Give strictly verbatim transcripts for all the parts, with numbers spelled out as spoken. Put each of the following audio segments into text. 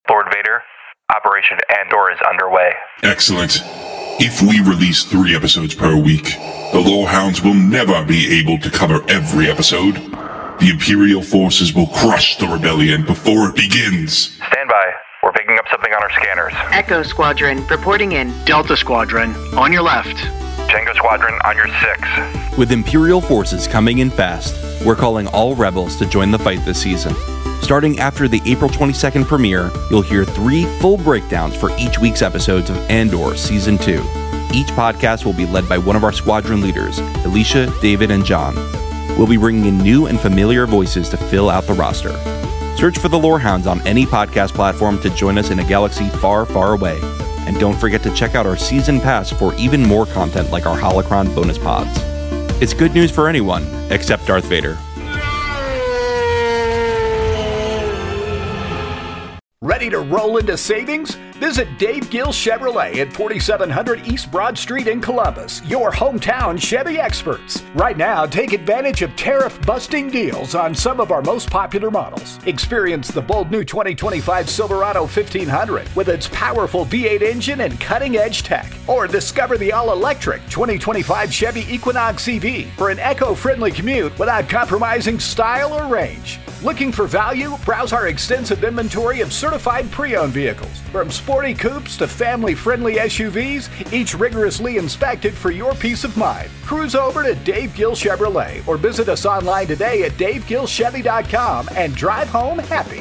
Lord Vader, Operation Andor is underway. Excellent. If we release three episodes per week, the Lorehounds will never be able to cover every episode. The Imperial forces will crush the rebellion before it begins. Stand by. We're picking up something on our scanners. Echo Squadron, reporting in. Delta Squadron, on your left. Tango Squadron, on your six. With Imperial forces coming in fast, we're calling all rebels to join the fight this season. Starting after the April twenty-second premiere, you'll hear three full breakdowns for each week's episodes of Andor Season two. Each podcast will be led by one of our squadron leaders, Alicia, David, and John. We'll be bringing in new and familiar voices to fill out the roster. Search for the Lorehounds on any podcast platform to join us in a galaxy far, far away. And don't forget to check out our season pass for even more content like our Holocron bonus pods. It's good news for anyone, except Darth Vader. Ready to roll into savings? Visit Dave Gill Chevrolet at forty-seven hundred East Broad Street in Columbus, your hometown Chevy experts. Right now, take advantage of tariff-busting deals on some of our most popular models. Experience the bold new twenty twenty-five Silverado fifteen hundred with its powerful V eight engine and cutting-edge tech. Or discover the all-electric twenty twenty-five Chevy Equinox E V for an eco-friendly commute without compromising style or range. Looking for value? Browse our extensive inventory of certified pre-owned vehicles. From sporty coupes to family-friendly S U Vs, each rigorously inspected for your peace of mind. Cruise over to Dave Gill Chevrolet or visit us online today at dave gill chevy dot com and drive home happy.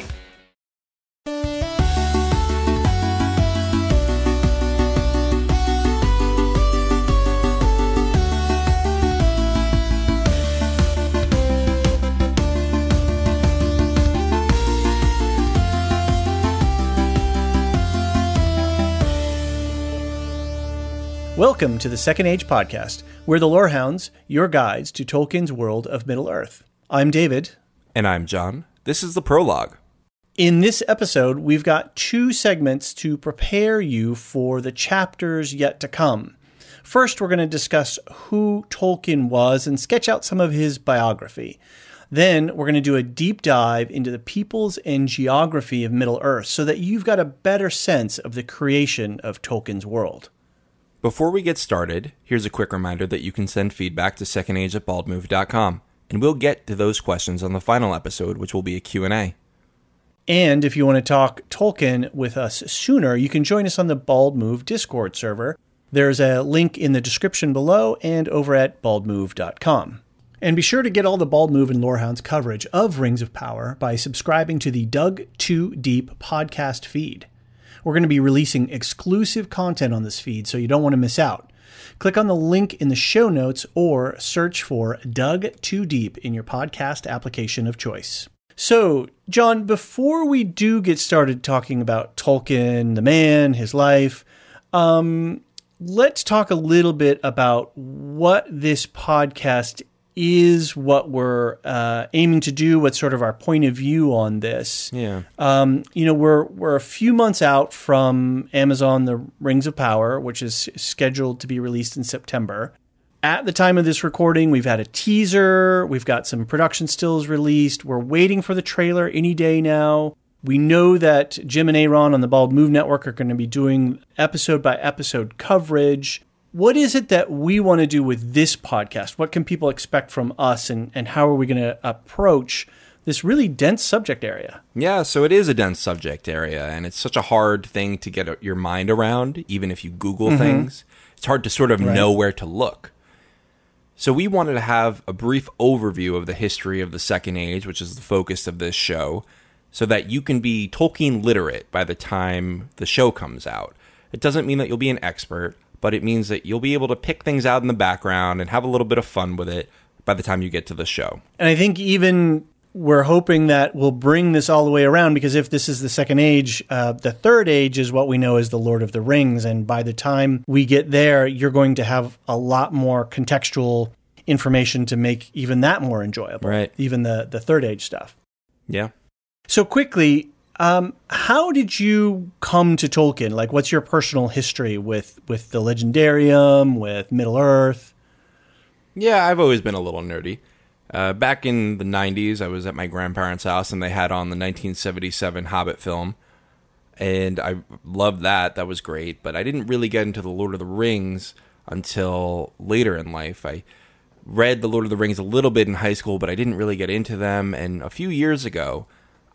Welcome to the Second Age Podcast. We're the Lorehounds, your guides to Tolkien's world of Middle-earth. I'm David. And I'm John. This is the prologue. In this episode, we've got two segments to prepare you for the chapters yet to come. First, we're going to discuss who Tolkien was and sketch out some of his biography. Then, we're going to do a deep dive into the peoples and geography of Middle-earth so that you've got a better sense of the creation of Tolkien's world. Before we get started, here's a quick reminder that you can send feedback to second age at bald move dot com, and we'll get to those questions on the final episode, which will be a Q and A. And if you want to talk Tolkien with us sooner, you can join us on the Bald Move Discord server. There's a link in the description below and over at bald move dot com. And be sure to get all the Bald Move and Lorehounds coverage of Rings of Power by subscribing to the Dug Too Deep podcast feed. We're going to be releasing exclusive content on this feed, so you don't want to miss out. Click on the link in the show notes or search for Dug Too Deep in your podcast application of choice. So, John, before we do get started talking about Tolkien, the man, his life, um, let's talk a little bit about what this podcast is, what we're uh, aiming to do, what's sort of our point of view on this. Yeah. Um, you know, we're we're a few months out from Amazon, The Rings of Power, which is scheduled to be released in September. At the time of this recording, we've had a teaser, we've got some production stills released, we're waiting for the trailer any day now. We know that Jim and Aaron on the Bald Move Network are going to be doing episode by episode coverage. What is it that we want to do with this podcast? What can people expect from us, and, and how are we going to approach this really dense subject area? Yeah, so it is a dense subject area, and it's such a hard thing to get your mind around, even if you Google mm-hmm. things. It's hard to sort of right. know where to look. So we wanted to have a brief overview of the history of the Second Age, which is the focus of this show, so that you can be Tolkien literate by the time the show comes out. It doesn't mean that you'll be an expert, but it means that you'll be able to pick things out in the background and have a little bit of fun with it by the time you get to the show. And I think even we're hoping that we'll bring this all the way around, because if this is the Second Age, uh, the Third Age is what we know as the Lord of the Rings. And by the time we get there, you're going to have a lot more contextual information to make even that more enjoyable. Right. Even the, the Third Age stuff. Yeah. So quickly, Um, how did you come to Tolkien? Like, what's your personal history with, with the Legendarium, with Middle-earth? Yeah, I've always been a little nerdy. Uh, back in the nineties, I was at my grandparents' house, and they had on the nineteen seventy-seven Hobbit film. and I loved that. That was great, but I didn't really get into the Lord of the Rings until later in life. I read the Lord of the Rings a little bit in high school, but I didn't really get into them, and a few years ago,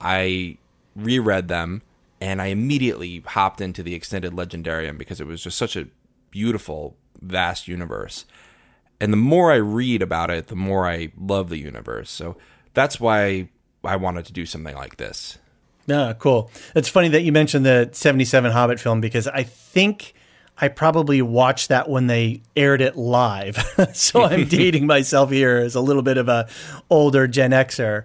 I reread them, and I immediately hopped into the Extended Legendarium because it was just such a beautiful, vast universe. And the more I read about it, the more I love the universe. So that's why I wanted to do something like this. Ah, cool. It's funny that you mentioned the seventy-seven Hobbit film, because I think I probably watched that when they aired it live. So I'm dating myself here as a little bit of a older Gen Xer.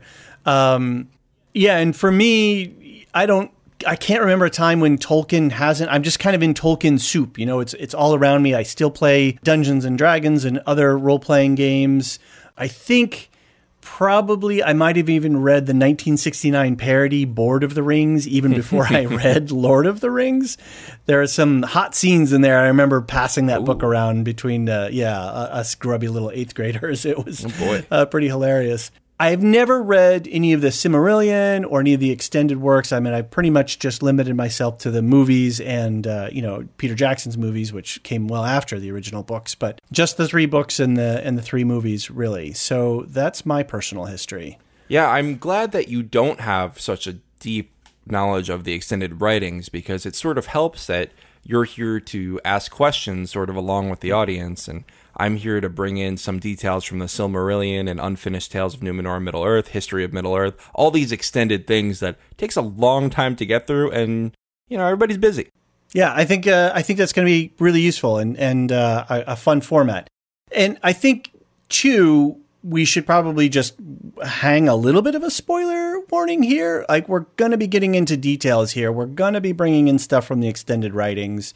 Um, yeah, and for me, I don't I can't remember a time when Tolkien hasn't. I'm just kind of in Tolkien soup. You know, it's it's all around me. I still play Dungeons and Dragons and other role-playing games. I think probably I might have even read the nineteen sixty-nine parody Board of the Rings even before I read Lord of the Rings. There are some hot scenes in there. I remember passing that Ooh. book around between, uh, yeah, uh, us grubby little eighth graders. It was oh boy. Uh, pretty hilarious. I've never read any of the Silmarillion or any of the extended works. I mean, I pretty much just limited myself to the movies and, uh, you know, Peter Jackson's movies, which came well after the original books, but just the three books and the and the three movies, really. So that's my personal history. Yeah, I'm glad that you don't have such a deep knowledge of the extended writings, because it sort of helps that you're here to ask questions sort of along with the audience, and I'm here to bring in some details from the Silmarillion and Unfinished Tales of Numenor and Middle-earth, History of Middle-earth, all these extended things that takes a long time to get through, and, you know, everybody's busy. Yeah, I think uh, I think that's going to be really useful and, and uh, a, a fun format. And I think, too, we should probably just hang a little bit of a spoiler warning here. Like, we're going to be getting into details here. We're going to be bringing in stuff from the extended writings.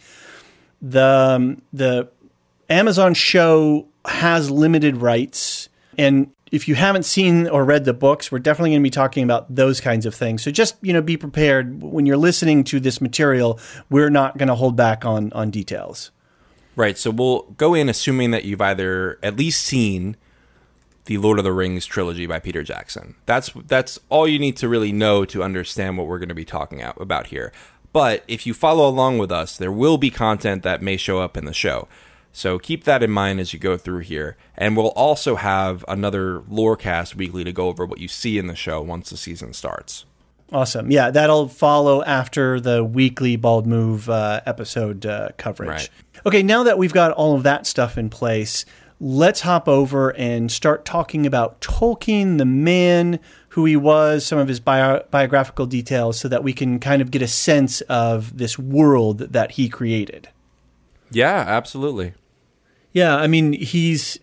The um, the Amazon show has limited rights, and if you haven't seen or read the books, we're definitely going to be talking about those kinds of things. So just, you know, be prepared when you're listening to this material. We're not going to hold back on on details. Right. So we'll go in assuming that you've either at least seen the Lord of the Rings trilogy by Peter Jackson. That's that's all you need to really know to understand what we're going to be talking about here. But if you follow along with us, there will be content that may show up in the show. So keep that in mind as you go through here. And we'll also have another Lorecast weekly to go over what you see in the show once the season starts. Awesome. Yeah, that'll follow after the weekly Bald Move uh, episode uh, coverage. Right. Okay, now that we've got all of that stuff in place, let's hop over and start talking about Tolkien, the man, who he was, some of his bio- biographical details, so that we can kind of get a sense of this world that he created. Yeah, absolutely. Yeah, I mean, he's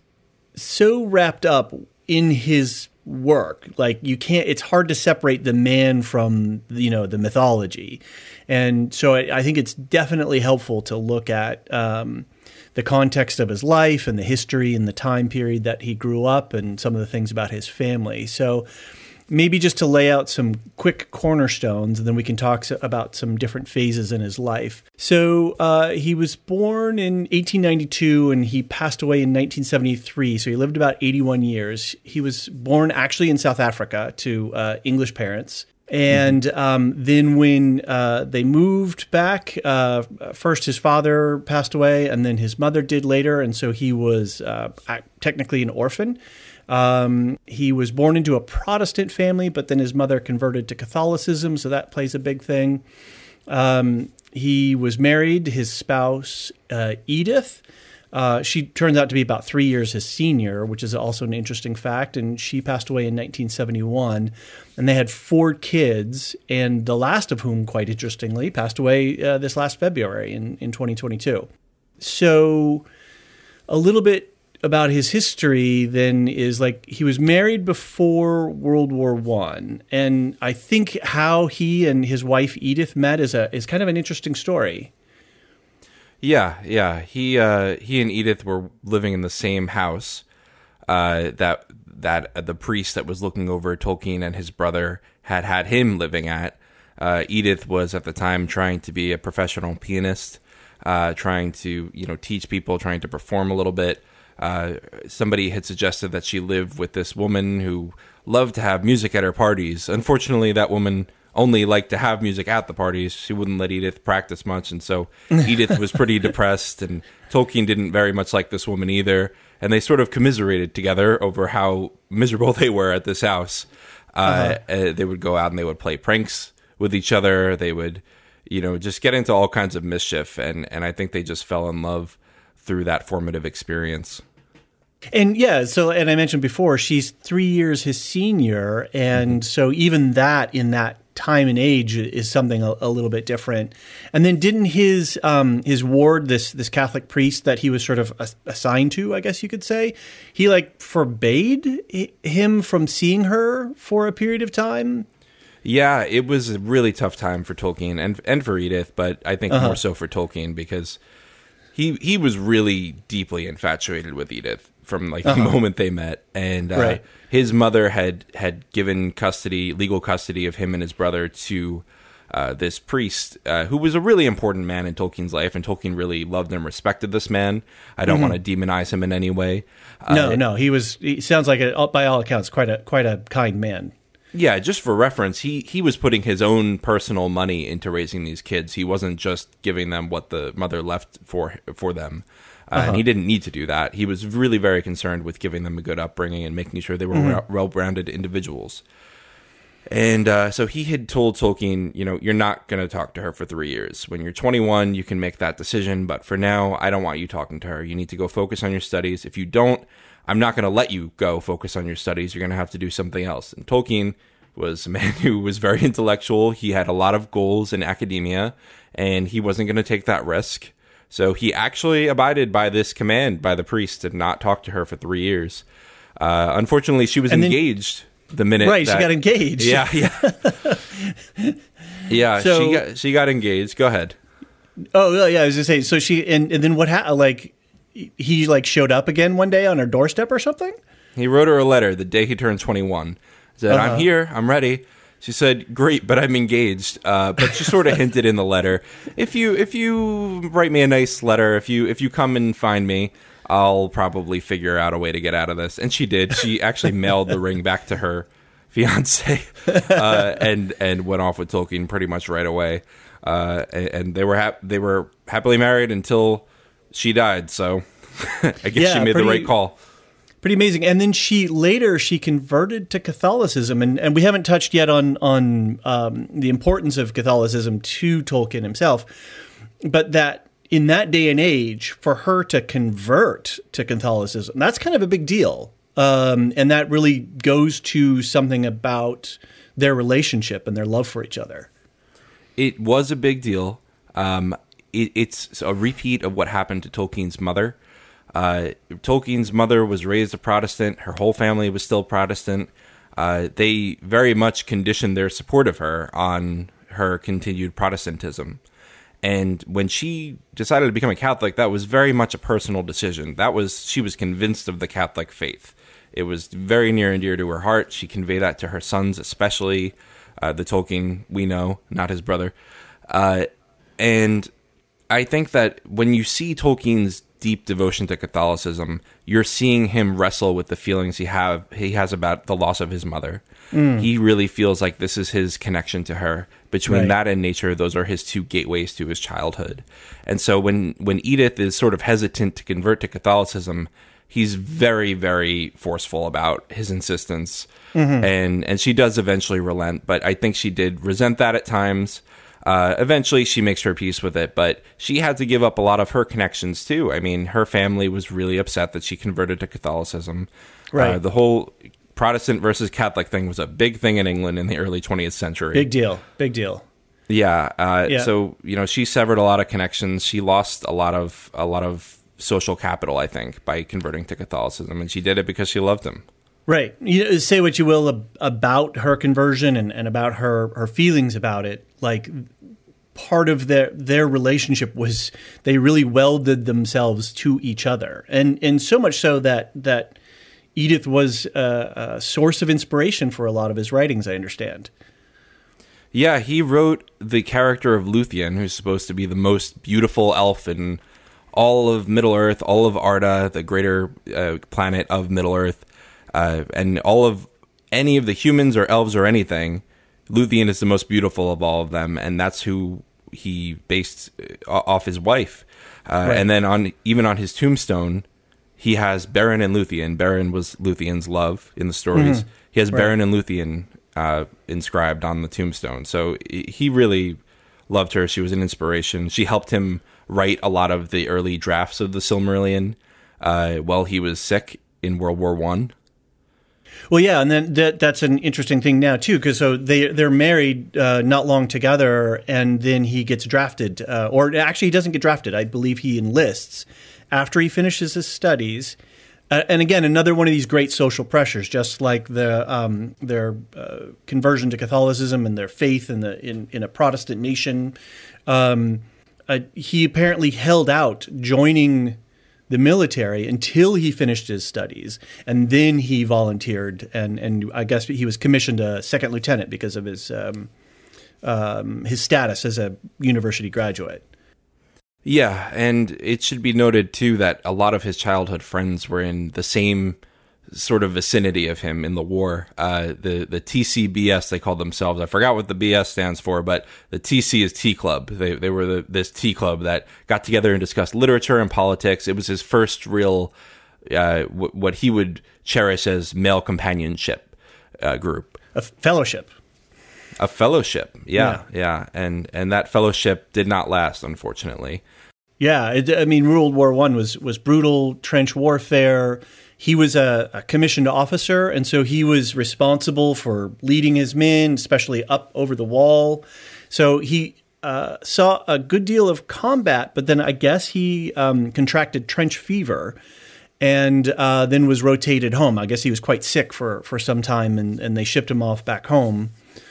so wrapped up in his work. Like, you can't, it's hard to separate the man from, you know, the mythology. And so I, I think it's definitely helpful to look at um, the context of his life and the history and the time period that he grew up and some of the things about his family. So maybe just to lay out some quick cornerstones, and then we can talk about some different phases in his life. So uh, he was born in eighteen ninety-two, and he passed away in nineteen seventy-three. So he lived about eighty-one years. He was born actually in South Africa to uh, English parents. And um, then when uh, they moved back, uh, first his father passed away, and then his mother did later. And so he was uh, technically an orphan. Um, he was born into a Protestant family, but then his mother converted to Catholicism, so that plays a big thing. Um, he was married to his spouse, uh, Edith. Uh, she turns out to be about three years his senior, which is also an interesting fact, and she passed away in nineteen seventy-one. And they had four kids, and the last of whom, quite interestingly, passed away uh, this last February in, in twenty twenty-two. So a little bit about his history then is, like, he was married before World War One, and I think how he and his wife Edith met is a is kind of an interesting story. Yeah, yeah. He uh, he and Edith were living in the same house uh, that that uh, the priest that was looking over Tolkien and his brother had had him living at. Uh, Edith was at the time trying to be a professional pianist, uh, trying to you know teach people, trying to perform a little bit. Uh, somebody had suggested that she lived with this woman who loved to have music at her parties. Unfortunately, that woman only liked to have music at the parties. She wouldn't let Edith practice much, and so Edith was pretty depressed, and Tolkien didn't very much like this woman either. And they sort of commiserated together over how miserable they were at this house. Uh, uh-huh. uh, they would go out and they would play pranks with each other. They would, you know, just get into all kinds of mischief. And, and I think they just fell in love through that formative experience. And yeah, so, and I mentioned before, she's three years his senior. And mm-hmm. so even that in that time and age is something a, a little bit different. And then didn't his um, his ward, this this Catholic priest that he was sort of a, assigned to, I guess you could say, he like forbade him from seeing her for a period of time? Yeah, it was a really tough time for Tolkien and and for Edith, but I think uh-huh. more so for Tolkien because he he was really deeply infatuated with Edith from like uh-huh. the moment they met. And uh, right. his mother had, had given custody, legal custody of him and his brother to uh, this priest uh, who was a really important man in Tolkien's life. And Tolkien really loved and respected this man. I don't mm-hmm. want to demonize him in any way. No, uh, no, he was, he sounds like, a, by all accounts, quite a quite a kind man. Yeah, just for reference, he, he was putting his own personal money into raising these kids. He wasn't just giving them what the mother left for for them. Uh, uh-huh. And he didn't need to do that. He was really very concerned with giving them a good upbringing and making sure they were mm-hmm. well-rounded individuals. And uh, so he had told Tolkien, you know, you're not going to talk to her for three years. When you're twenty-one, you can make that decision. But for now, I don't want you talking to her. You need to go focus on your studies. If you don't, I'm not going to let you go focus on your studies. You're going to have to do something else. And Tolkien was a man who was very intellectual. He had a lot of goals in academia, and he wasn't going to take that risk. So he actually abided by this command by the priest to not talk to her for three years. Uh, unfortunately, she was and engaged then, the minute right. that, she got engaged. Yeah, yeah, yeah. So, she got she got engaged. Go ahead. Oh, yeah. I was just saying. So she and, and then what happened? Like he like showed up again one day on her doorstep or something. He wrote her a letter the day he turned twenty-one. Said, uh-huh. "I'm here. I'm ready." She said, "Great, but I'm engaged." Uh, but she sort of hinted in the letter, "If you if you write me a nice letter, if you if you come and find me, I'll probably figure out a way to get out of this." And she did. She actually mailed the ring back to her fiance, uh, and and went off with Tolkien pretty much right away. Uh, and, and they were hap- they were happily married until she died. So I guess yeah, she made pretty- the right call. Pretty amazing. And then she later she converted to Catholicism, and, and we haven't touched yet on on um, the importance of Catholicism to Tolkien himself, but that in that day and age, for her to convert to Catholicism, that's kind of a big deal, um, and that really goes to something about their relationship and their love for each other. It was a big deal. Um, it, it's a repeat of what happened to Tolkien's mother. Uh, Tolkien's mother was raised a Protestant. Her whole family was still Protestant. Uh, they very much conditioned their support of her on her continued Protestantism. And when she decided to become a Catholic, that was very much a personal decision. That was she was convinced of the Catholic faith. It was very near and dear to her heart. She conveyed that to her sons, especially uh, the Tolkien we know, not his brother. Uh, and I think that when you see Tolkien's deep devotion to Catholicism, you're seeing him wrestle with the feelings he have he has about the loss of his mother. Mm. He really feels like this is his connection to her. Between right. that and nature, those are his two gateways to his childhood. And so when, when Edith is sort of hesitant to convert to Catholicism, he's very, very forceful about his insistence. Mm-hmm. And, and she does eventually relent, but I think she did resent that at times. Uh, eventually, she makes her peace with it, but she had to give up a lot of her connections, too. I mean, her family was really upset that she converted to Catholicism. Right. Uh, the whole Protestant versus Catholic thing was a big thing in England in the early twentieth century. Big deal. Big deal. Yeah. Uh, yeah. So, you know, she severed a lot of connections. She lost a lot of a lot of social capital, I think, by converting to Catholicism, and she did it because she loved him. Right. You know, say what you will ab- about her conversion and, and about her, her feelings about it. Like, part of their their relationship was they really welded themselves to each other. And and so much so that that Edith was a, a source of inspiration for a lot of his writings, I understand. Yeah, he wrote the character of Luthien, who's supposed to be the most beautiful elf in all of Middle-earth, all of Arda, the greater uh, planet of Middle-earth. Uh, and all of any of the humans or elves or anything, Luthien is the most beautiful of all of them, and that's who he based off his wife. Uh, right. And then on even on his tombstone, he has Beren and Luthien. Beren was Luthien's love in the stories. Mm-hmm. He has right. Beren and Luthien uh, inscribed on the tombstone. So he really loved her. She was an inspiration. She helped him write a lot of the early drafts of the Silmarillion uh, while he was sick in World War One. Well, yeah, and then that, that's an interesting thing now, too, because so they, they're married uh, not long together, and then he gets drafted. Uh, or actually, he doesn't get drafted. I believe he enlists after he finishes his studies. Uh, and again, another one of these great social pressures, just like the um, their uh, conversion to Catholicism and their faith in, the, in, in a Protestant nation. Um, uh, he apparently held out joining the military until he finished his studies, and then he volunteered, and, and I guess he was commissioned a second lieutenant because of his um, um, his status as a university graduate. Yeah, and it should be noted, too, that a lot of his childhood friends were in the same sort of vicinity of him in the war. Uh, the, the T C B S, they called themselves. I forgot what the B S stands for, but the T C is Tea Club. They they were the, this tea club that got together and discussed literature and politics. It was his first real, uh, w- what he would cherish as male companionship uh, group. A fellowship. A fellowship, yeah, yeah, yeah. And, and that fellowship did not last, unfortunately. Yeah, it, I mean, World War One was, was brutal, trench warfare. He was a, a commissioned officer, and so he was responsible for leading his men, especially up over the wall. So he uh, saw a good deal of combat, but then I guess he um, contracted trench fever and uh, then was rotated home. I guess he was quite sick for, for some time, and, and they shipped him off back home.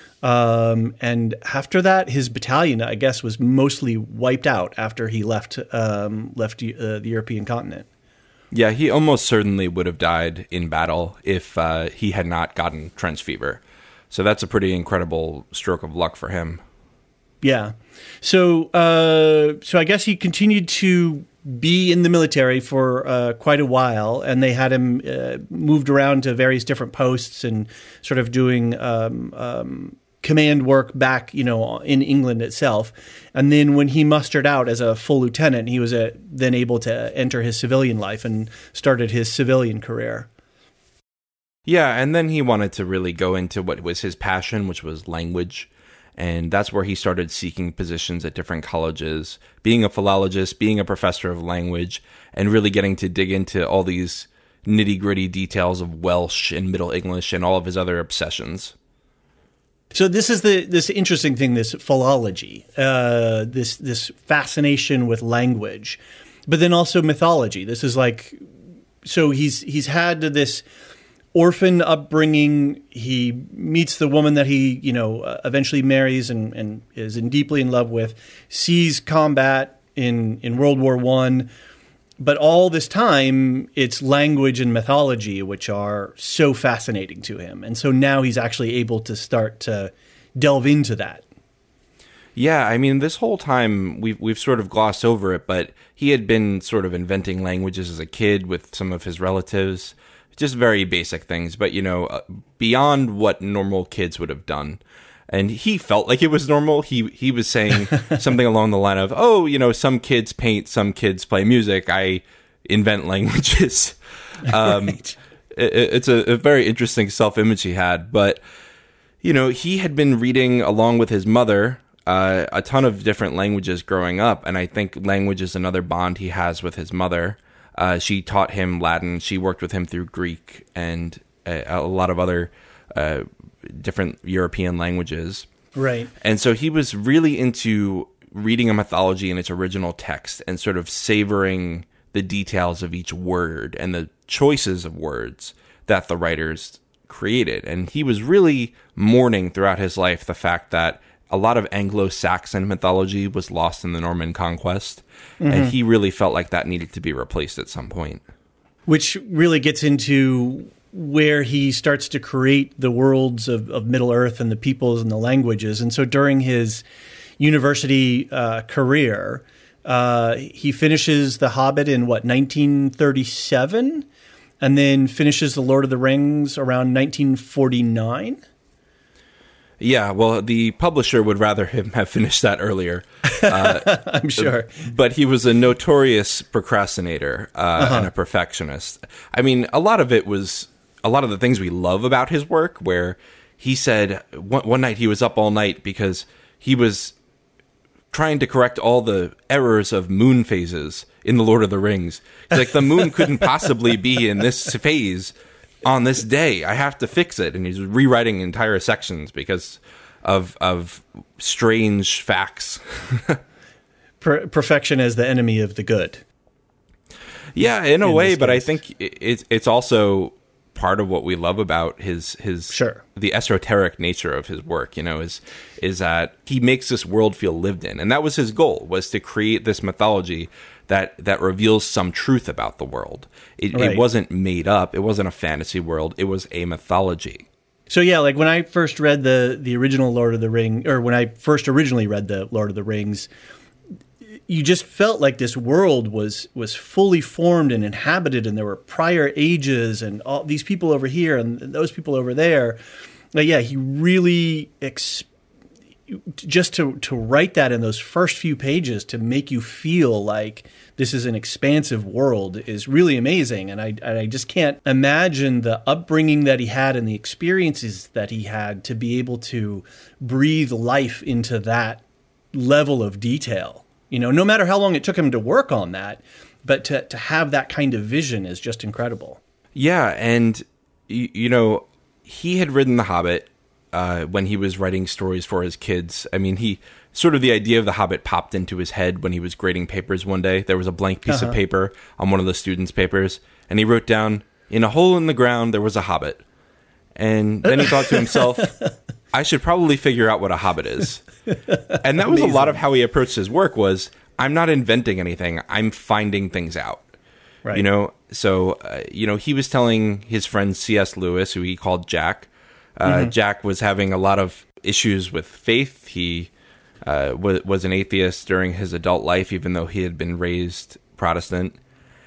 Um, and after that, his battalion, I guess, was mostly wiped out after he left um, left uh, the European continent. Yeah, he almost certainly would have died in battle if uh, he had not gotten trench fever. So that's a pretty incredible stroke of luck for him. Yeah. So, uh, so I guess he continued to be in the military for uh, quite a while, and they had him uh, moved around to various different posts and sort of doing um, um, command work back, you know, in England itself. And then when he mustered out as a full lieutenant, he was uh, then able to enter his civilian life and started his civilian career. Yeah, and then he wanted to really go into what was his passion, which was language. And that's where he started seeking positions at different colleges, being a philologist, being a professor of language, and really getting to dig into all these nitty-gritty details of Welsh and Middle English and all of his other obsessions. So this is the this interesting thing, this philology, uh, this this fascination with language, but then also mythology. This is like, so he's he's had this orphan upbringing. He meets the woman that he, you know, uh, eventually marries and, and is in deeply in love with, sees combat in, in World War One. But all this time, it's language and mythology, which are so fascinating to him. And so now he's actually able to start to delve into that. Yeah, I mean, this whole time we've, we've sort of glossed over it, but he had been sort of inventing languages as a kid with some of his relatives. Just very basic things, but, you know, uh, beyond what normal kids would have done. And he felt like it was normal. He he was saying something along the line of, oh, you know, some kids paint, some kids play music. I invent languages. Um, right. it, it's a, a very interesting self-image he had. But, you know, he had been reading along with his mother uh, a ton of different languages growing up. And I think language is another bond he has with his mother. Uh, she taught him Latin. She worked with him through Greek and a, a lot of other uh, different European languages. Right. And so he was really into reading a mythology in its original text and sort of savoring the details of each word and the choices of words that the writers created. And he was really mourning throughout his life the fact that a lot of Anglo-Saxon mythology was lost in the Norman conquest, mm-hmm. and he really felt like that needed to be replaced at some point. Which really gets into where he starts to create the worlds of, of Middle-earth and the peoples and the languages. And so during his university uh, career, uh, he finishes The Hobbit in, what, nineteen thirty-seven? And then finishes The Lord of the Rings around nineteen forty-nine? Yeah, well, the publisher would rather him have finished that earlier. Uh, I'm sure. But he was a notorious procrastinator uh, uh-huh. and a perfectionist. I mean, a lot of it was, a lot of the things we love about his work, where he said one, one night he was up all night because he was trying to correct all the errors of moon phases in The Lord of the Rings. He's like, the moon couldn't possibly be in this phase on this day. I have to fix it. And he's rewriting entire sections because of of strange facts. per- perfection as the enemy of the good. Yeah, in a in way, but case. I think it's it's also part of what we love about his his sure. the esoteric nature of his work, you know, is is that he makes this world feel lived in. And that was his goal, was to create this mythology that that reveals some truth about the world. It, right. it wasn't made up. It wasn't a fantasy world. It was a mythology. So yeah, like when I first read the the original Lord of the Ring, or when I first originally read the Lord of the Rings, you just felt like this world was was fully formed and inhabited, and there were prior ages and all these people over here and those people over there. But yeah, he really ex- just to to write that in those first few pages to make you feel like this is an expansive world is really amazing. And I I just can't imagine the upbringing that he had and the experiences that he had to be able to breathe life into that level of detail. You know, no matter how long it took him to work on that, but to to have that kind of vision is just incredible. Yeah, and you, you know, he had written The Hobbit uh, when he was writing stories for his kids. I mean, he sort of the idea of The Hobbit popped into his head when he was grading papers one day. There was a blank piece uh-huh. of paper on one of the students' papers, and he wrote down, "In a hole in the ground, there was a hobbit." And then he thought to himself, I should probably figure out what a hobbit is. And that was Amazing. A lot of how he approached his work was, I'm not inventing anything. I'm finding things out. Right. You know, so, uh, you know, he was telling his friend C S Lewis, who he called Jack, uh, mm-hmm. Jack was having a lot of issues with faith. He uh, was, was an atheist during his adult life, even though he had been raised Protestant.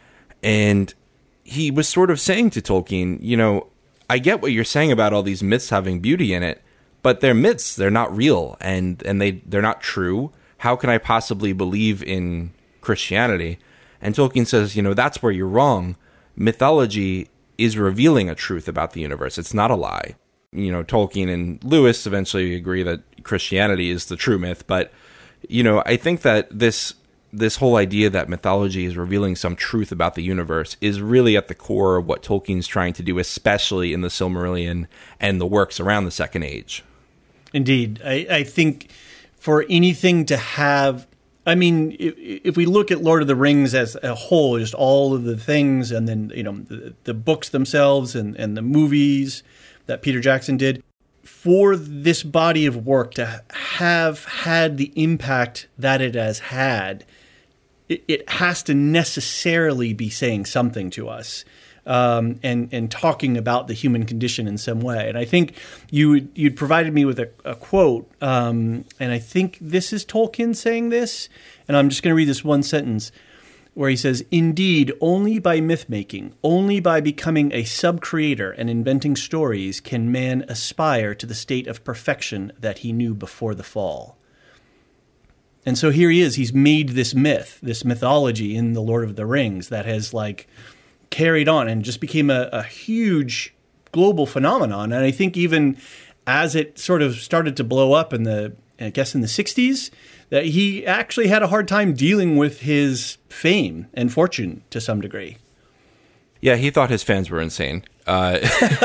And he was sort of saying to Tolkien, you know, I get what you're saying about all these myths having beauty in it, but they're myths. They're not real, and, and they, they're not true. How can I possibly believe in Christianity? And Tolkien says, you know, that's where you're wrong. Mythology is revealing a truth about the universe. It's not a lie. You know, Tolkien and Lewis eventually agree that Christianity is the true myth, but, you know, I think that this this whole idea that mythology is revealing some truth about the universe is really at the core of what Tolkien's trying to do, especially in the Silmarillion and the works around the Second Age. Indeed. I, I think for anything to have, I mean, if, if we look at Lord of the Rings as a whole, just all of the things, and then, you know, the, the books themselves and, and the movies that Peter Jackson did, for this body of work to have had the impact that it has had, it, it has to necessarily be saying something to us. Um, and and talking about the human condition in some way. And I think you you'd provided me with a, a quote, um, and I think this is Tolkien saying this, and I'm just going to read this one sentence, where he says, "Indeed, only by myth-making, only by becoming a sub-creator and inventing stories can man aspire to the state of perfection that he knew before the fall." And so here he is, he's made this myth, this mythology in The Lord of the Rings that has, like, carried on and just became a, a huge global phenomenon. And I think even as it sort of started to blow up in the, I guess in the sixties, that he actually had a hard time dealing with his fame and fortune to some degree. Yeah, he thought his fans were insane. Uh,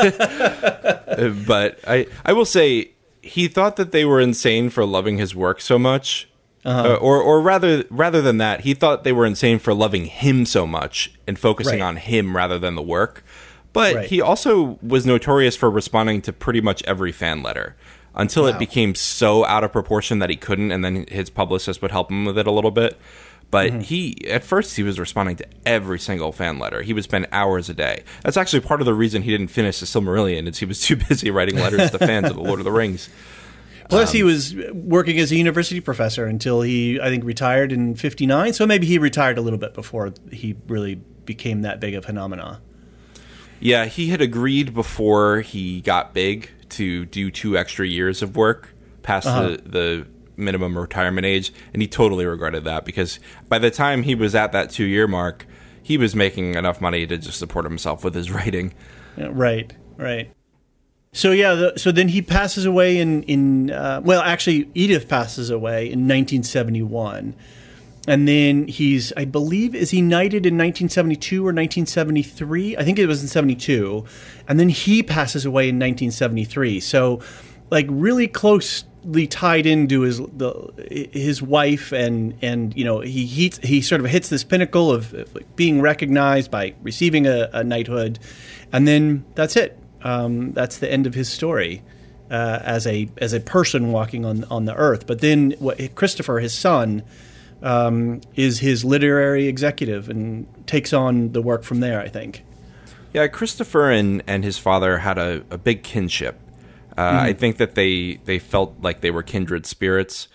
but I, I will say he thought that they were insane for loving his work so much. Uh-huh. Uh, or, or rather, rather than that, he thought they were insane for loving him so much and focusing right. on him rather than the work. But right. he also was notorious for responding to pretty much every fan letter until wow. it became so out of proportion that he couldn't, and then his publicist would help him with it a little bit. But mm-hmm. he, at first, he was responding to every single fan letter. He would spend hours a day. That's actually part of the reason he didn't finish the Silmarillion, is he was too busy writing letters to fans of The Lord of the Rings. Plus, um, he was working as a university professor until he, I think, retired in fifty-nine. So maybe he retired a little bit before he really became that big of a phenomenon. Yeah, he had agreed before he got big to do two extra years of work past uh-huh. the, the minimum retirement age, and he totally regretted that because by the time he was at that two-year mark, he was making enough money to just support himself with his writing. Yeah, right, right. So yeah, the, so then he passes away in, in uh, well, actually, Edith passes away in nineteen seventy-one. And then he's, I believe, is he knighted in nineteen seventy-two or nineteen seventy-three? I think it was in seventy-two. And then he passes away in nineteen seventy-three. So, like, really closely tied into his the, his wife, and and you know he he he sort of hits this pinnacle of, of like being recognized by receiving a, a knighthood, and then that's it. Um, that's the end of his story uh, as a as a person walking on on the earth. But then what, Christopher, his son, um, is his literary executive and takes on the work from there, I think. Yeah, Christopher and, and his father had a, a big kinship. Uh, mm-hmm. I think that they, they felt like they were kindred spirits.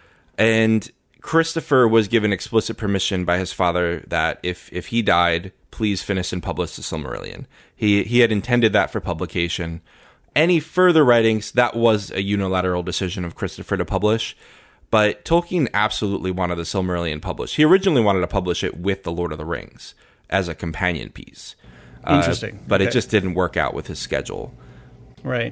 And Christopher was given explicit permission by his father that if, if he died, please finish and publish the Silmarillion. He he had intended that for publication. Any further writings, that was a unilateral decision of Christopher to publish. But Tolkien absolutely wanted the Silmarillion published. He originally wanted to publish it with The Lord of the Rings as a companion piece. Interesting. Uh, but okay. it just didn't work out with his schedule. Right.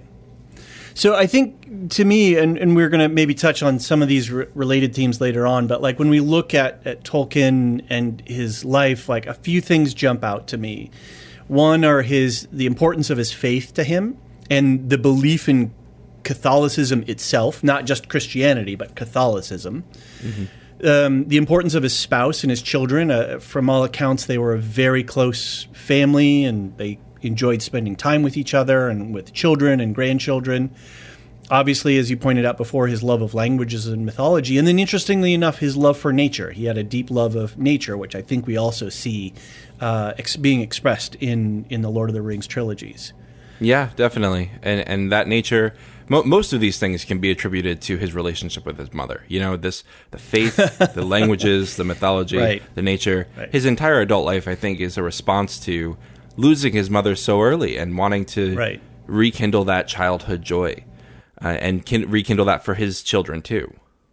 So I think, to me, and, and we're going to maybe touch on some of these re- related themes later on, but like when we look at, at Tolkien and his life, like a few things jump out to me. One are his the importance of his faith to him and the belief in Catholicism itself, not just Christianity, but Catholicism. Mm-hmm. Um, the importance of his spouse and his children. Uh, from all accounts, they were a very close family, and they enjoyed spending time with each other and with children and grandchildren. Obviously, as you pointed out before, his love of languages and mythology. And then, interestingly enough, his love for nature. He had a deep love of nature, which I think we also see uh, ex- being expressed in, in the Lord of the Rings trilogies. Yeah, definitely. And and that nature, mo- most of these things can be attributed to his relationship with his mother. You know, this the faith, the languages, the mythology, right. the nature. Right. His entire adult life, I think, is a response to losing his mother so early and wanting to right. rekindle that childhood joy uh, and kin- rekindle that for his children, too.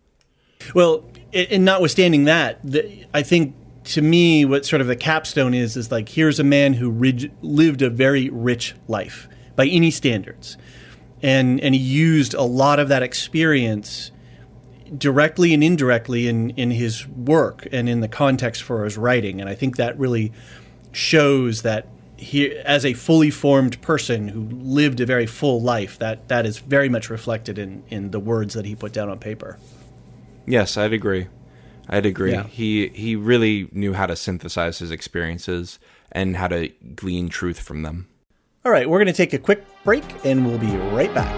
Well, and notwithstanding that, the, I think, to me, what sort of the capstone is, is like, here's a man who rig- lived a very rich life by any standards. And and he used a lot of that experience directly and indirectly in, in his work and in the context for his writing. And I think that really shows that he, as a fully formed person who lived a very full life, that, that is very much reflected in, in the words that he put down on paper. Yes, I'd agree. I'd agree. Yeah. He he really knew how to synthesize his experiences and how to glean truth from them. All right, we're going to take a quick break, and we'll be right back.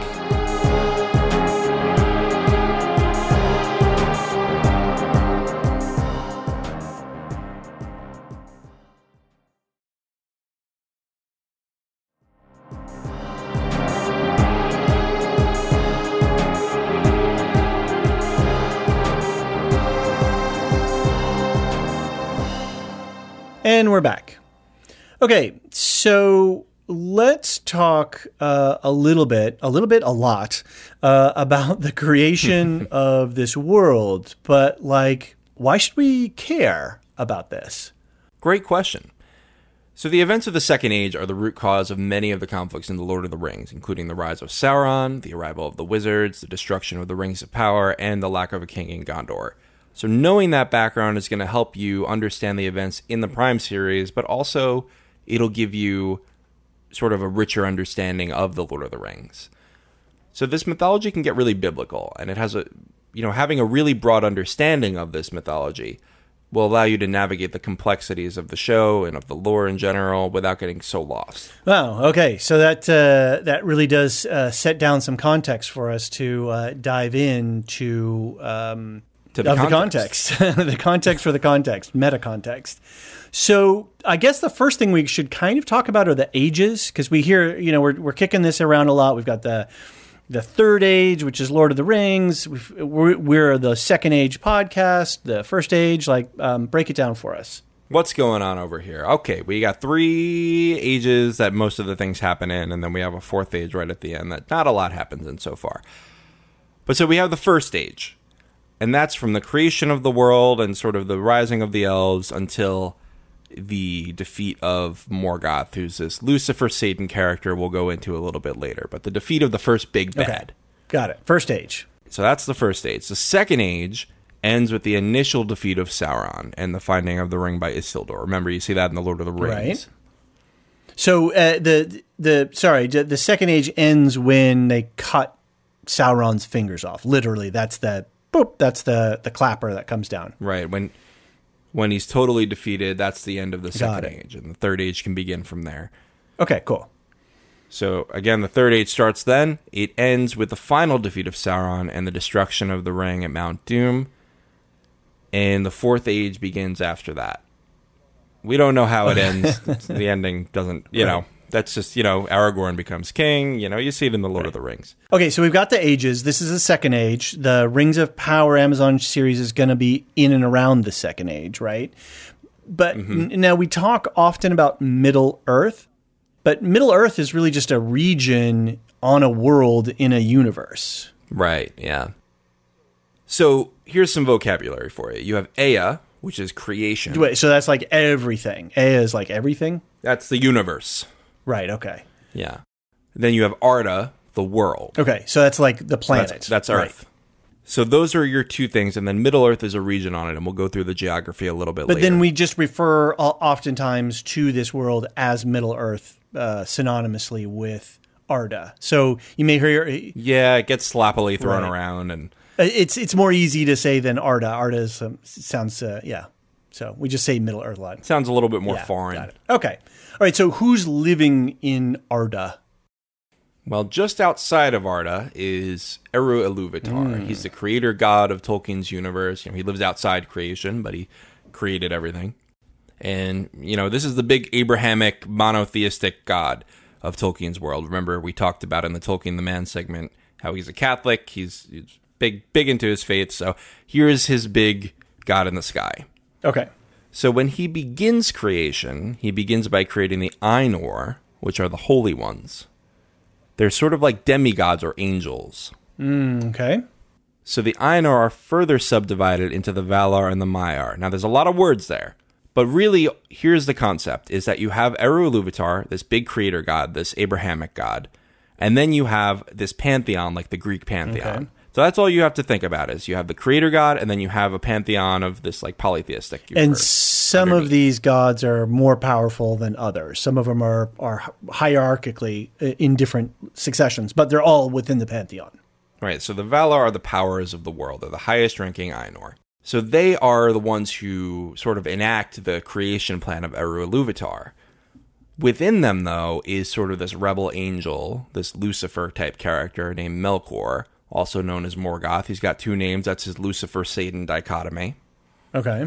And we're back. Okay, so let's talk uh, a little bit, a little bit, a lot, uh, about the creation of this world. But, like, why should we care about this? Great question. So the events of the Second Age are the root cause of many of the conflicts in The Lord of the Rings, including the rise of Sauron, the arrival of the wizards, the destruction of the Rings of Power, and the lack of a king in Gondor. So knowing that background is going to help you understand the events in the Prime series, but also it'll give you sort of a richer understanding of the Lord of the Rings. So this mythology can get really biblical, and it has a, you know, having a really broad understanding of this mythology will allow you to navigate the complexities of the show and of the lore in general without getting so lost. Wow. Okay. So that uh, that really does uh, set down some context for us to uh, dive into. Um To the of context. the context, the context for the context, meta context. So I guess the first thing we should kind of talk about are the ages, because we hear, you know, we're we're kicking this around a lot. We've got the the third age, which is Lord of the Rings. We've, we're, we're the second age podcast, the first age. Like, um, break it down for us. What's going on over here? Okay, we got three ages that most of the things happen in, and then we have a fourth age right at the end that not a lot happens in so far. But so we have the first age, and that's from the creation of the world and sort of the rising of the elves until the defeat of Morgoth, who's this Lucifer Satan character we'll go into a little bit later. But the defeat of the first big bad. Okay. Got it. First age. So that's the first age. The second age ends with the initial defeat of Sauron and the finding of the ring by Isildur. Remember, you see that in the Lord of the Rings. Right. So uh, the the sorry, the second age ends when they cut Sauron's fingers off. Literally, that's the boop. That's the the clapper that comes down. Right. When when he's totally defeated, that's the end of the second age, and the third age can begin from there. Okay. Cool. So, again, the third age starts then. It ends with the final defeat of Sauron and the destruction of the ring at Mount Doom. And the fourth age begins after that. We don't know how it ends. The ending doesn't, you know, that's just, you know, Aragorn becomes king. You know, you see it in the Lord right. of the Rings. Okay, so we've got the ages. This is the second age. The Rings of Power Amazon series is going to be in and around the second age, right? But mm-hmm. n- now we talk often about Middle Earth. But Middle Earth is really just a region on a world in a universe. Right, yeah. So here's some vocabulary for you. You have Ea, which is creation. Wait, so that's like everything. Ea is like everything? That's the universe. Right, okay. Yeah. Then you have Arda, the world. Okay, so that's like the planet. That's, that's Earth. Right. So those are your two things, and then Middle Earth is a region on it, and we'll go through the geography a little bit but later. But then we just refer oftentimes to this world as Middle Earth uh, synonymously with Arda. So you may hear... Yeah, it gets sloppily thrown right. around. and It's it's more easy to say than Arda. Arda is, um, sounds, uh, yeah. So we just say Middle Earth a lot. Sounds a little bit more yeah, foreign. Got it. Okay. All right, so who's living in Arda? Well, just outside of Arda is Eru Ilúvatar. Mm. He's the creator god of Tolkien's universe. You know, he lives outside creation, but he created everything. And, you know, this is the big Abrahamic monotheistic god of Tolkien's world. Remember, we talked about in the Tolkien the Man segment how he's a Catholic. He's, he's big, big into his faith. So here's his big god in the sky. Okay. So when he begins creation, he begins by creating the Ainur, which are the holy ones. They're sort of like demigods or angels. Mm, okay. So the Ainur are further subdivided into the Valar and the Maiar. Now, there's a lot of words there. But really, here's the concept, is that you have Eru Ilúvatar, this big creator god, this Abrahamic god. And then you have this pantheon, like the Greek pantheon. Okay. So that's all you have to think about is you have the creator god, and then you have a pantheon of this like polytheistic universe. And some underneath. Of these gods are more powerful than others. Some of them are, are hierarchically in different successions, but they're all within the pantheon. Right, so the Valar are the powers of the world. They're the highest ranking Ainur. So they are the ones who sort of enact the creation plan of Eru Ilúvatar. Within them, though, is sort of this rebel angel, this Lucifer-type character named Melkor, also known as Morgoth. He's got two names. That's his Lucifer-Satan dichotomy. Okay.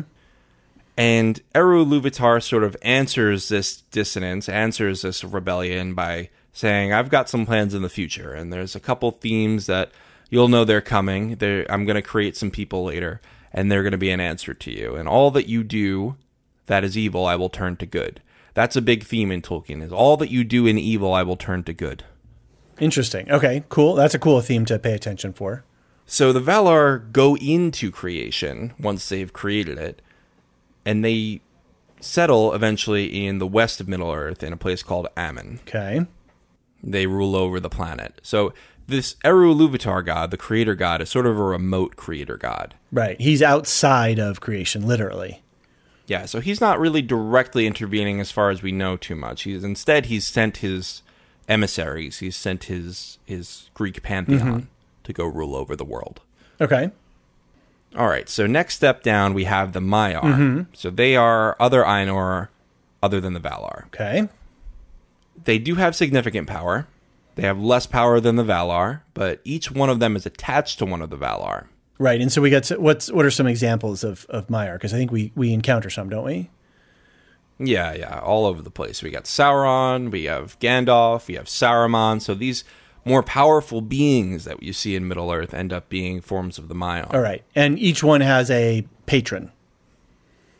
And Eru Ilúvatar sort of answers this dissonance, answers this rebellion by saying, I've got some plans in the future, and there's a couple themes that you'll know they're coming. They're, I'm going to create some people later, and they're going to be an answer to you. And all that you do that is evil, I will turn to good. That's a big theme in Tolkien, is all that you do in evil, I will turn to good. Interesting. Okay, cool. That's a cool theme to pay attention for. So the Valar go into creation once they've created it, and they settle eventually in the west of Middle-earth in a place called Aman. Okay. They rule over the planet. So this Eru Ilúvatar god, the creator god, is sort of a remote creator god. Right. He's outside of creation, literally. Yeah, so he's not really directly intervening as far as we know too much. He's instead, he's sent his emissaries. He's sent his, his Greek pantheon mm-hmm. to go rule over the world. Okay. All right, so next step down, we have the Maiar. Mm-hmm. So they are other Ainur other than the Valar. Okay. They do have significant power. They have less power than the Valar, but each one of them is attached to one of the Valar. Right, and so we got to, what's what are some examples of, of Maiar? Because I think we, we encounter some, don't we? Yeah, yeah, all over the place. We got Sauron, we have Gandalf, we have Saruman. So these more powerful beings that you see in Middle-earth end up being forms of the Maiar. All right, and each one has a patron.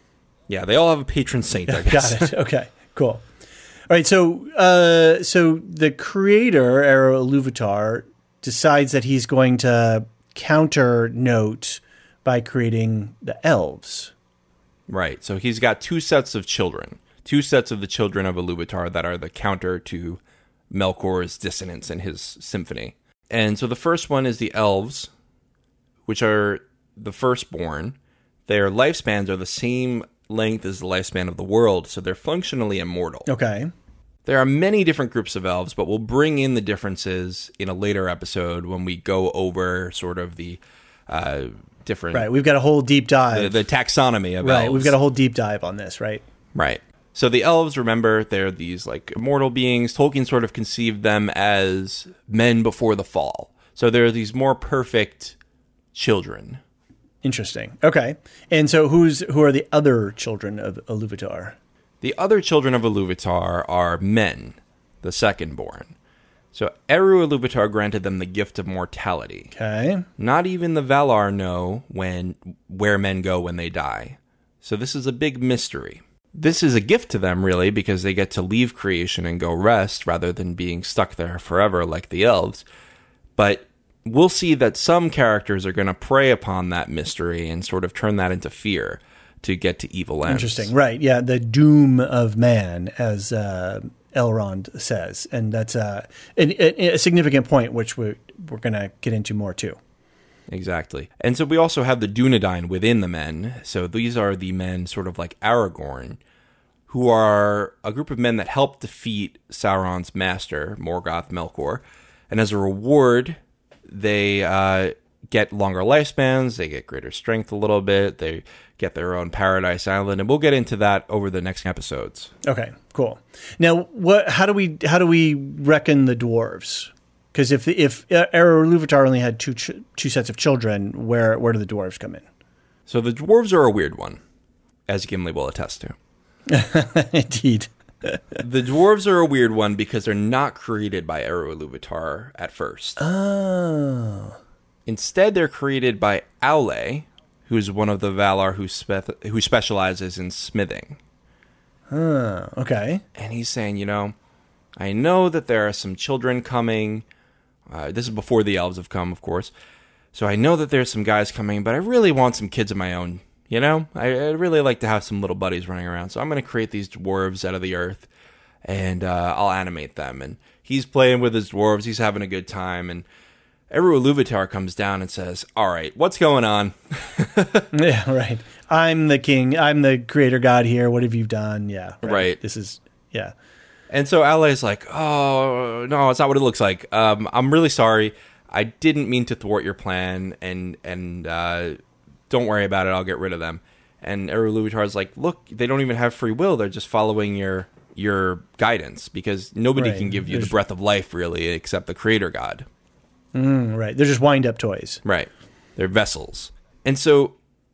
Yeah, they all have a patron saint, I guess. Got it. Okay, cool. All right, so uh, so the creator, Eru Ilúvatar, decides that he's going to counter Note by creating the elves. Right. So he's got two sets of children, two sets of the children of Ilúvatar that are the counter to Melkor's dissonance in his symphony. And so the first one is the elves, which are the firstborn. Their lifespans are the same length as the lifespan of the world, so they're functionally immortal. Okay. There are many different groups of elves, but we'll bring in the differences in a later episode when we go over sort of the uh, different... Right, we've got a whole deep dive. The, the taxonomy of right, elves. We've got a whole deep dive on this, right? Right. So the elves, remember, they're these like immortal beings. Tolkien sort of conceived them as men before the fall. So they're these more perfect children. Interesting. Okay. And so who's who are the other children of Ilúvatar? The other children of Ilúvatar are men, the second-born. So Eru Ilúvatar granted them the gift of mortality. Okay. Not even the Valar know when where men go when they die. So this is a big mystery. This is a gift to them, really, because they get to leave creation and go rest rather than being stuck there forever like the elves. But we'll see that some characters are going to prey upon that mystery and sort of turn that into fear to get to evil ends. Interesting. Right. Yeah. The doom of man, as uh, Elrond says. And that's uh, a, a significant point, which we're, we're going to get into more too. Exactly. And so we also have the Dunedain within the men. So these are the men sort of like Aragorn, who are a group of men that help defeat Sauron's master, Morgoth Melkor. And as a reward, they uh, get longer lifespans, they get greater strength a little bit, they get their own paradise island, and we'll get into that over the next episodes. Okay, cool. Now, what? How do we how do we reckon the dwarves? Because if if Eru Ilúvatar only had two ch- two sets of children, where where do the dwarves come in? So the dwarves are a weird one, as Gimli will attest to. Indeed. The dwarves are a weird one because they're not created by Eru Ilúvatar at first. Oh. Instead, they're created by Aule, who's one of the Valar who spe- who specializes in smithing. Oh, okay. And he's saying, you know, I know that there are some children coming. Uh, this is before the elves have come, of course. So I know that there's some guys coming, but I really want some kids of my own. You know, I, I'd really like to have some little buddies running around. So I'm going to create these dwarves out of the earth, and uh, I'll animate them. And he's playing with his dwarves. He's having a good time. And Eru Ilúvatar comes down and says, all right, what's going on? Yeah, right. I'm the king. I'm the creator god here. What have you done? Yeah. Right. Right. This is, yeah. And so Aule's like, oh, no, it's not what it looks like. Um, I'm really sorry. I didn't mean to thwart your plan, and and uh, don't worry about it. I'll get rid of them. And Eru Ilúvatar's like, look, they don't even have free will. They're just following your your guidance, because nobody Right. can give you There's- the breath of life, really, except the creator god. Mm, right. They're just wind-up toys. Right. They're vessels. And so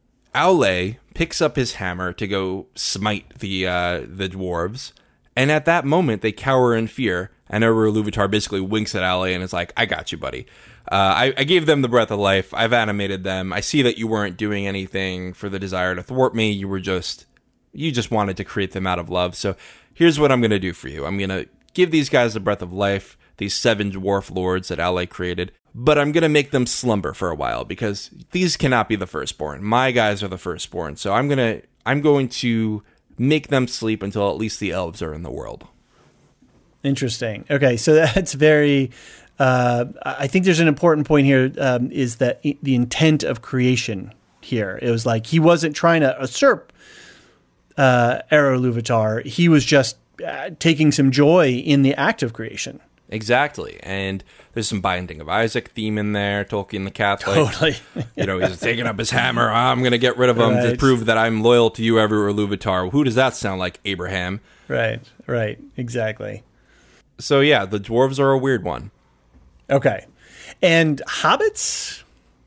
Aule picks up his hammer to go smite the uh, the dwarves. And at that moment, they cower in fear. And Eru Ilúvatar basically winks at Aule and is like, I got you, buddy. Uh, I, I gave them the breath of life. I've animated them. I see that you weren't doing anything for the desire to thwart me. You were just, you just wanted to create them out of love. So here's what I'm going to do for you. I'm going to give these guys the breath of life, these seven dwarf lords that Aule created. But I'm going to make them slumber for a while, because these cannot be the firstborn. My guys are the firstborn. So I'm going to, I'm going to make them sleep until at least the elves are in the world. Interesting. Okay, so that's very. Uh, I think there's an important point here. Um, is that I- the intent of creation here? It was like he wasn't trying to usurp uh, Eru Ilúvatar. He was just uh, taking some joy in the act of creation. Exactly. And there's some Binding of Isaac theme in there, Tolkien the Catholic. Totally. You know, he's taking up his hammer. I'm going to get rid of him to Right. prove that I'm loyal to you, Eru Ilúvatar. Who does that sound like, Abraham? Right. Right. Exactly. So yeah, the dwarves are a weird one. Okay. And hobbits?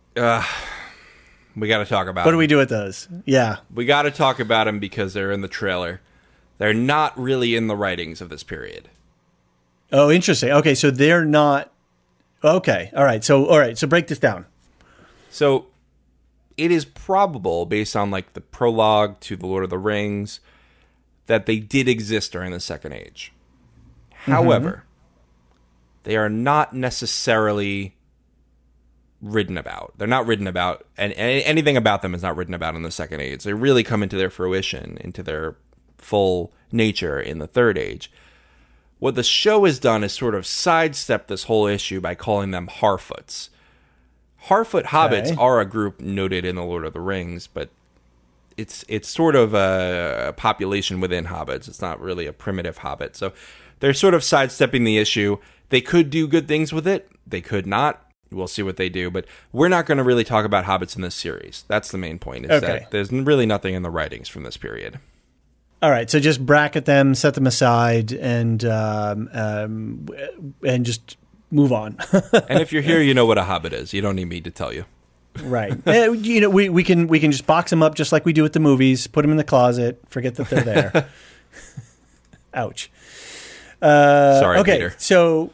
We got to talk about What them. do we do with those? Yeah. We got to talk about them because they're in the trailer. They're not really in the writings of this period. Oh, interesting. Okay, so they're not. Okay. All right. So all right. So break this down. So it is probable, based on like the prologue to The Lord of the Rings, that they did exist during the Second Age. Mm-hmm. However, they are not necessarily written about. They're not written about, and anything about them is not written about in the Second Age. They really come into their fruition, into their full nature in the Third Age. What the show has done is sort of sidestep this whole issue by calling them Harfoots. Harfoot hobbits okay. are a group noted in The Lord of the Rings, but it's it's sort of a population within hobbits. It's not really a primitive hobbit. So they're sort of sidestepping the issue. They could do good things with it. They could not. We'll see what they do. But we're not going to really talk about hobbits in this series. That's the main point, is okay. that there's really nothing in the writings from this period. All right, so just bracket them, set them aside, and um, um, and just move on. And if you're here, you know what a hobbit is. You don't need me to tell you. Right. uh, you know, we, we can we can just box them up just like we do with the movies. Put them in the closet. Forget that they're there. Ouch. Uh, Sorry, okay, Peter. So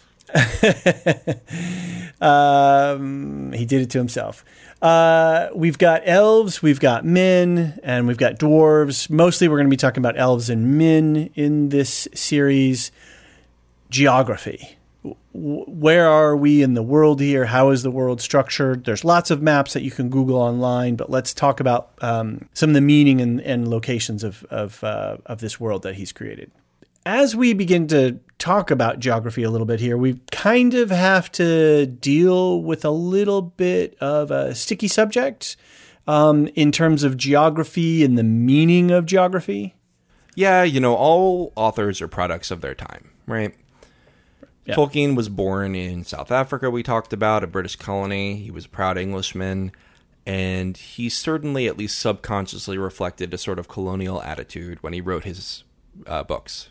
um, he did it to himself. Uh, we've got elves, we've got men, and we've got dwarves. Mostly we're going to be talking about elves and men in this series. Geography. Where are we in the world here? How is the world structured? There's lots of maps that you can Google online, but let's talk about um, some of the meaning and, and locations of of, uh, of this world that he's created. As we begin to talk about geography a little bit here, we kind of have to deal with a little bit of a sticky subject um, in terms of geography and the meaning of geography. Yeah, you know, all authors are products of their time, right? Yeah. Tolkien was born in South Africa, we talked about, a British colony. He was a proud Englishman, and he certainly, at least subconsciously, reflected a sort of colonial attitude when he wrote his uh, books.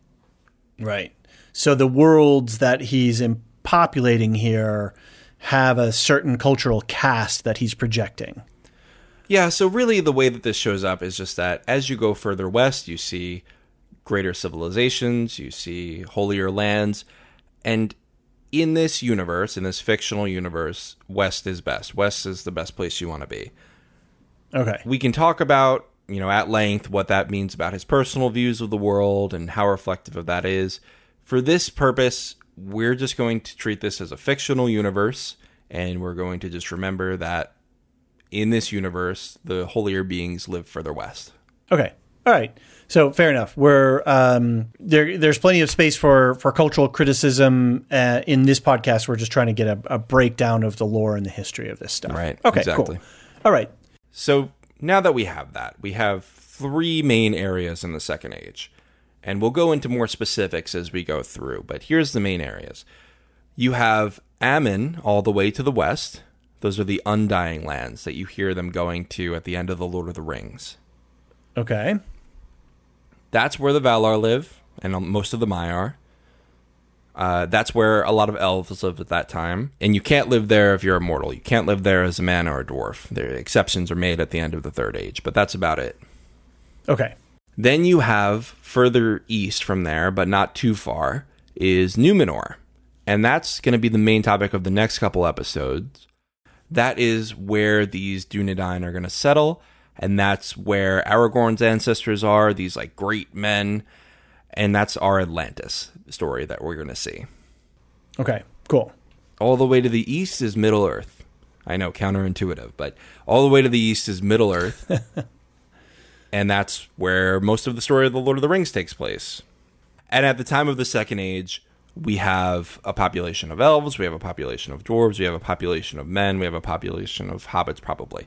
Right. So the worlds that he's populating here have a certain cultural cast that he's projecting. Yeah, so really the way that this shows up is just that as you go further west, you see greater civilizations, you see holier lands, and in this universe, in this fictional universe, West is best. West is the best place you want to be. Okay. We can talk about, you know, at length what that means about his personal views of the world and how reflective of that is. For this purpose, we're just going to treat this as a fictional universe, and we're going to just remember that in this universe, the holier beings live further west. Okay. All right. So fair enough. We're um, there. There's plenty of space for for cultural criticism uh, in this podcast. We're just trying to get a, a breakdown of the lore and the history of this stuff. Right. Okay. Exactly. Cool. All right. So now that we have that, we have three main areas in the Second Age, and we'll go into more specifics as we go through. But here's the main areas. You have Aman all the way to the west. Those are the Undying Lands that you hear them going to at the end of The Lord of the Rings. Okay. That's where the Valar live, and most of the Maiar. Uh, that's where a lot of elves lived at that time. And you can't live there if you're immortal. You can't live there as a man or a dwarf. There, exceptions are made at the end of the Third Age, but that's about it. Okay. Then you have further east from there, but not too far, is Numenor. And that's going to be the main topic of the next couple episodes. That is where these Dunedain are going to settle. And that's where Aragorn's ancestors are, these like great men. And that's our Atlantis story that we're going to see. Okay, cool. All the way to the east is Middle-earth. I know, counterintuitive, but all the way to the east is Middle-earth. And that's where most of the story of The Lord of the Rings takes place. And at the time of the Second Age, we have a population of elves, we have a population of dwarves, we have a population of men, we have a population of hobbits, probably.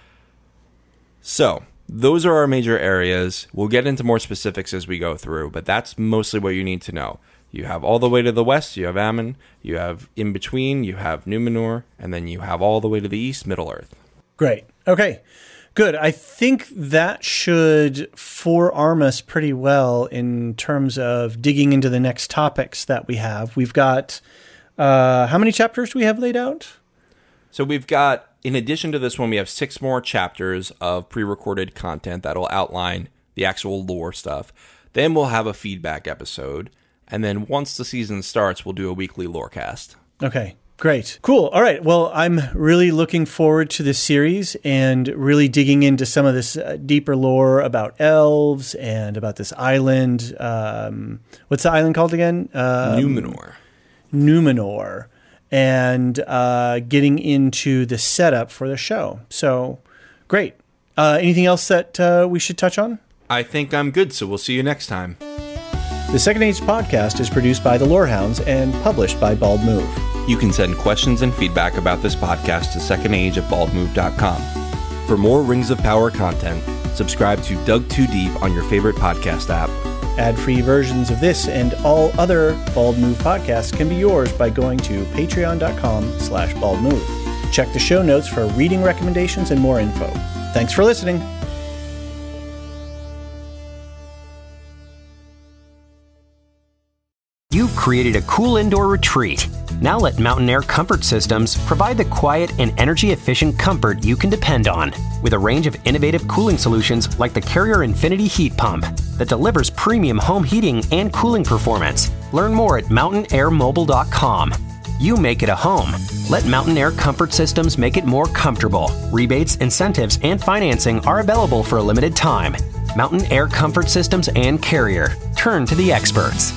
So, those are our major areas. We'll get into more specifics as we go through, but that's mostly what you need to know. You have all the way to the west, you have Aman, you have in between, you have Numenor, and then you have all the way to the east, Middle-earth. Great. Okay, good. I think that should forearm us pretty well in terms of digging into the next topics that we have. We've got, uh, how many chapters do we have laid out? So we've got, in addition to this one, we have six more chapters of pre-recorded content that'll outline the actual lore stuff. Then we'll have a feedback episode. And then once the season starts, we'll do a weekly lorecast. Okay. Great. Cool. All right. Well, I'm really looking forward to this series and really digging into some of this uh, deeper lore about elves and about this island. Um, what's the island called again? Um, Numenor. Numenor. And uh, getting into the setup for the show. So, great. Uh, anything else that uh, we should touch on? I think I'm good, so we'll see you next time. The Second Age podcast is produced by the Lorehounds and published by Bald Move. You can send questions and feedback about this podcast to second age at bald move dot com. For more Rings of Power content, subscribe to Dug Too Deep on your favorite podcast app. Ad-free versions of this and all other Bald Move podcasts can be yours by going to patreon.com slash baldmove. Check the show notes for reading recommendations and more info. Thanks for listening. You've created a cool indoor retreat. Now let Mountain Air Comfort Systems provide the quiet and energy-efficient comfort you can depend on. With a range of innovative cooling solutions like the Carrier Infinity Heat Pump that delivers premium home heating and cooling performance. Learn more at mountain air mobile dot com. You make it a home. Let Mountain Air Comfort Systems make it more comfortable. Rebates, incentives, and financing are available for a limited time. Mountain Air Comfort Systems and Carrier. Turn to the experts.